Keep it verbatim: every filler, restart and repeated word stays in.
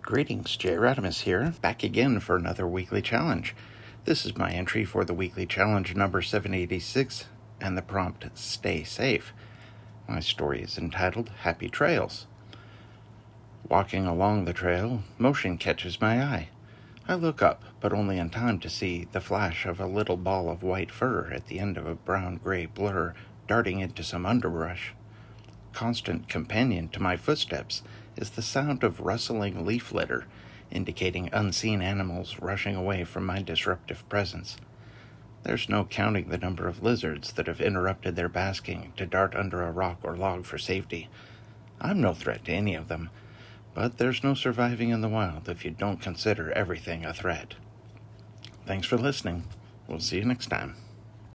Greetings, Jay Radimus here, back again for another weekly challenge. This is my entry for the weekly challenge number seven eighty-six, and the prompt, Stay Safe. My story is entitled, Happy Trails. Walking along the trail, motion catches my eye. I look up, but only in time to see the flash of a little ball of white fur at the end of a brown-gray blur darting into some underbrush. Constant companion to my footsteps is the sound of rustling leaf litter, indicating unseen animals rushing away from my disruptive presence. There's no counting the number of lizards that have interrupted their basking to dart under a rock or log for safety. I'm no threat to any of them, but there's no surviving in the wild if you don't consider everything a threat. Thanks for listening. We'll see you next time.